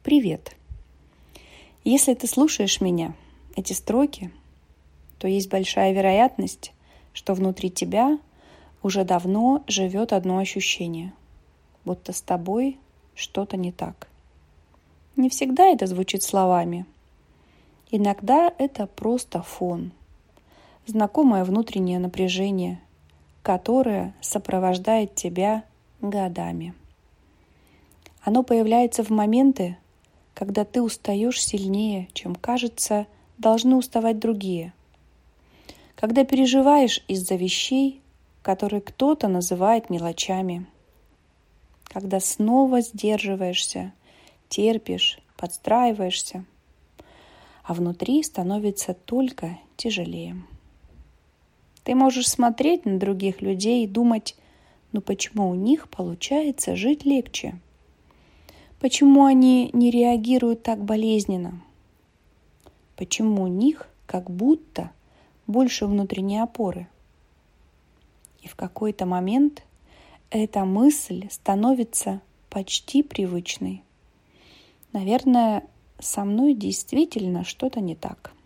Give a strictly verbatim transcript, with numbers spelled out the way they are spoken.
Привет! Если ты слушаешь меня, эти строки, то есть большая вероятность, что внутри тебя уже давно живет одно ощущение, будто с тобой что-то не так. Не всегда это звучит словами. Иногда это просто фон, знакомое внутреннее напряжение, которое сопровождает тебя годами. Оно появляется в моменты, когда ты устаешь сильнее, чем, кажется, должны уставать другие. Когда переживаешь из-за вещей, которые кто-то называет мелочами. Когда снова сдерживаешься, терпишь, подстраиваешься, а внутри становится только тяжелее. Ты можешь смотреть на других людей и думать, ну почему у них получается жить легче? Почему они не реагируют так болезненно? Почему у них как будто больше внутренней опоры? И в какой-то момент эта мысль становится почти привычной. Наверное, со мной действительно что-то не так.